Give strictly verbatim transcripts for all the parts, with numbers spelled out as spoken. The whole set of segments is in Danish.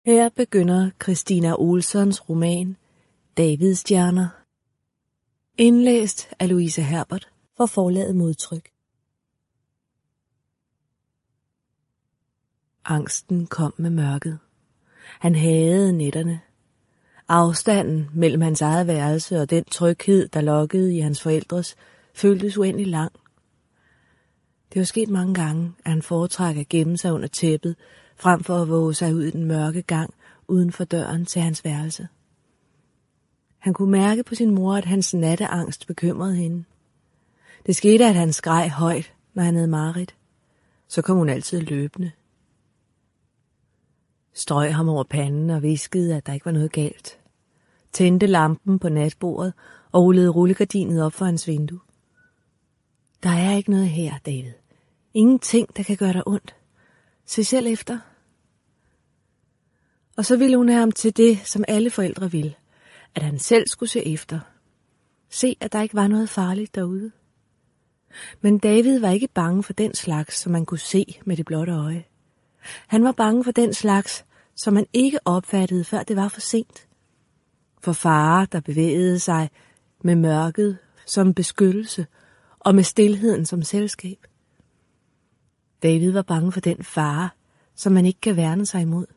Her begynder Kristina Olsons roman Davidsstjerner, indlæst af Louise Herbert for forlaget Modtryk. Angsten kom med mørket. Han hadede nætterne. Afstanden mellem hans eget værelse og den tryghed, der lokkede i hans forældres, føltes uendelig lang. Det var sket mange gange, at han foretrak at gemme sig under tæppet, frem for at våge sig ud i den mørke gang uden for døren til hans værelse. Han kunne mærke på sin mor, at hans natteangst bekymrede hende. Det skete, at han skreg højt, når han havde mareridt. Så kom hun altid løbende. Strøg ham over panden og viskede, at der ikke var noget galt. Tændte lampen på natbordet og rullede rullegardinet op for hans vindue. Der er ikke noget her, David. Ingenting, der kan gøre dig ondt. Se selv efter. Og så ville hun have ham til det, som alle forældre ville. At han selv skulle se efter. Se, at der ikke var noget farligt derude. Men David var ikke bange for den slags, som man kunne se med det blotte øje. Han var bange for den slags, som man ikke opfattede, før det var for sent. For farer, der bevægede sig med mørket som beskyttelse og med stilheden som selskab. David var bange for den fare, som man ikke kan værne sig imod.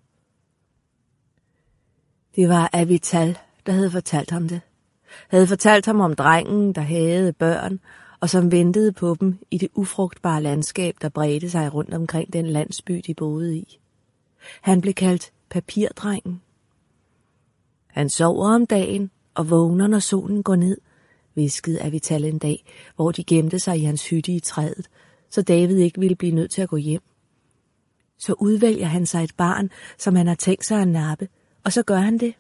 Det var Avital, der havde fortalt ham det. Havde fortalt ham om drengen, der havde børn, og som ventede på dem i det ufrugtbare landskab, der bredte sig rundt omkring den landsby, de boede i. Han blev kaldt papirdrengen. Han sover om dagen og vågner, når solen går ned, hviskede Avital en dag, hvor de gemte sig i hans hytte i træet, så David ikke ville blive nødt til at gå hjem. Så udvælger han sig et barn, som han har tænkt sig at nappe, og så gør han det.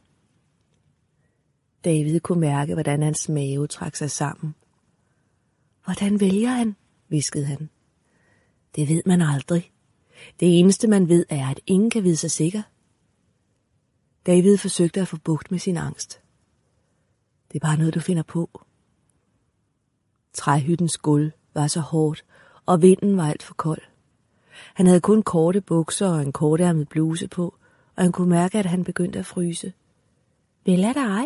David kunne mærke, hvordan hans mave trak sig sammen. Hvordan vælger han? Hviskede han. Det ved man aldrig. Det eneste man ved er, at ingen kan vide sig sikker. David forsøgte at få bugt med sin angst. Det er bare noget, du finder på. Træhyttens gulv var så hårdt, og vinden var alt for kold. Han havde kun korte bukser og en kortærmet bluse på, og han kunne mærke, at han begyndte at fryse. Vel er der ej?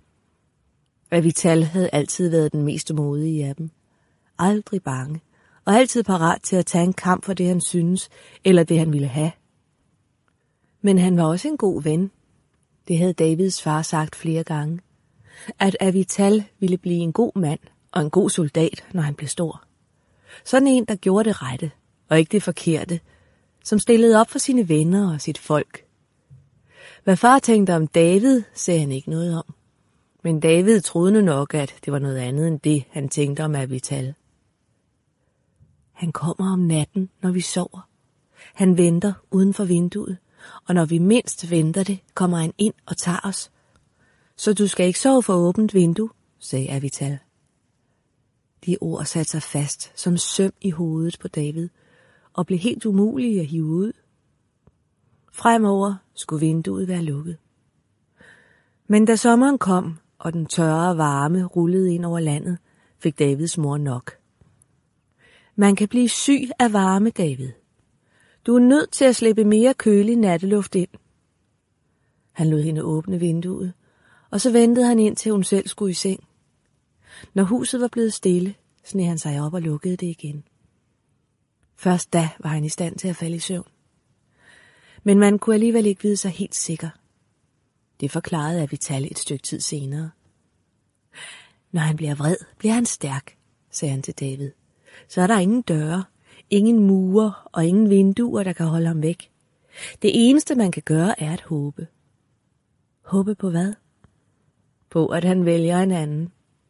Avital havde altid været den mest modige af dem. Aldrig bange, og altid parat til at tage en kamp for det, han synes, eller det, han ville have. Men han var også en god ven. Det havde Davids far sagt flere gange. At Avital ville blive en god mand og en god soldat, når han blev stor. Sådan en, der gjorde det rette, og ikke det forkerte, som stillede op for sine venner og sit folk. Hvad far tænkte om David, sagde han ikke noget om. Men David troede nok, at det var noget andet end det, han tænkte om Avital. Han kommer om natten, når vi sover. Han venter uden for vinduet, og når vi mindst venter det, kommer han ind og tager os. Så du skal ikke sove for åbent vindue, sagde Avital. De ord satte sig fast som søm i hovedet på David, og blev helt umulige at hive ud. Fremover skulle vinduet være lukket. Men da sommeren kom, og den tørre varme rullede ind over landet, fik Davids mor nok. Man kan blive syg af varme, David. Du er nødt til at slippe mere kølig natteluft ind. Han lod hende åbne vinduet, og så ventede han ind til hun selv skulle i seng. Når huset var blevet stille, sneg han sig op og lukkede det igen. Først da var han i stand til at falde i søvn. Men man kunne alligevel ikke vide sig helt sikker. Det forklarede Avital et stykke tid senere. Når han bliver vred, bliver han stærk, sagde han til David. Så er der ingen døre, ingen mure og ingen vinduer, der kan holde ham væk. Det eneste, man kan gøre, er at håbe. Håbe på hvad? På, at han vælger en anden.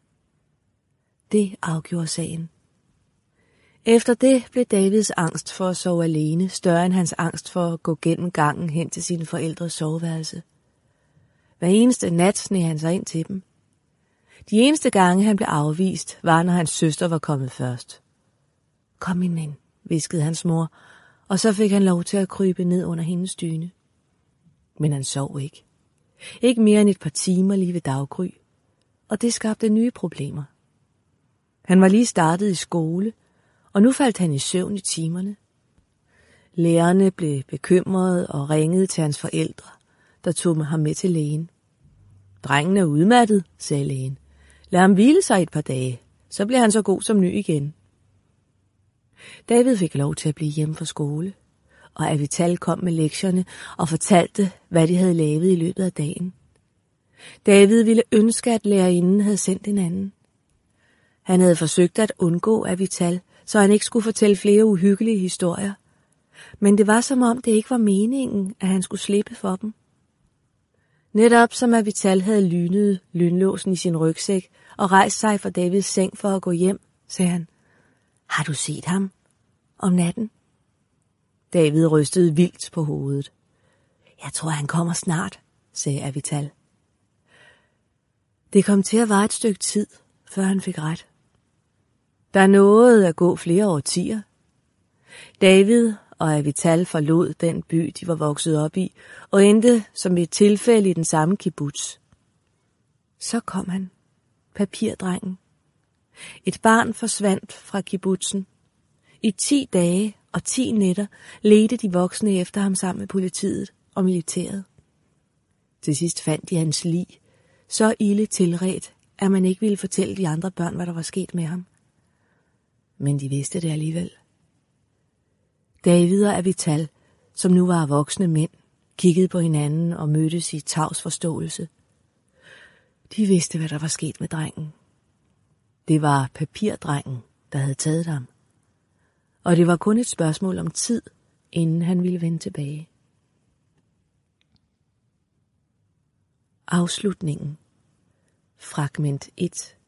Det afgjorde sagen. Efter det blev Davids angst for at sove alene større end hans angst for at gå gennem gangen hen til sine forældres soveværelse. Hver eneste nat sneg han sig ind til dem. De eneste gange, han blev afvist, var, når hans søster var kommet først. Kom, min ven, hviskede hans mor, og så fik han lov til at krybe ned under hendes dyne. Men han sov ikke. Ikke mere end et par timer lige ved daggry, og det skabte nye problemer. Han var lige startet i skole, og nu faldt han i søvn i timerne. Lærerne blev bekymrede og ringede til hans forældre, der tog ham med til lægen. Drengen er udmattet, sagde lægen. Lad ham hvile sig et par dage, så bliver han så god som ny igen. David fik lov til at blive hjemme fra skole, og Avital kom med lektierne og fortalte, hvad de havde lavet i løbet af dagen. David ville ønske, at lærerinden havde sendt en anden. Han havde forsøgt at undgå Avital, så han ikke skulle fortælle flere uhyggelige historier. Men det var som om, det ikke var meningen, at han skulle slippe for dem. Netop som Avital havde lynet lynlåsen i sin rygsæk og rejst sig fra Davids seng for at gå hjem, sagde han, har du set ham om natten? David rystede vildt på hovedet. Jeg tror, han kommer snart, sagde Avital. Det kom til at vare et stykke tid, før han fik ret. Der nåede at gå flere årtier. David og Avital forlod den by, de var vokset op i, og endte som et tilfælde i den samme kibbutz. Så kom han, papirdrengen. Et barn forsvandt fra kibbutzen. I ti dage og ti nætter ledte de voksne efter ham sammen med politiet og militæret. Til sidst fandt de hans lig, så ilde tilredt, at man ikke ville fortælle de andre børn, hvad der var sket med ham. Men de vidste det alligevel. David og Avital, som nu var voksne mænd, kiggede på hinanden og mødtes i tavs forståelse. De vidste, hvad der var sket med drengen. Det var papirdrengen, der havde taget ham. Og det var kun et spørgsmål om tid, inden han ville vende tilbage. Afslutningen. Fragment et.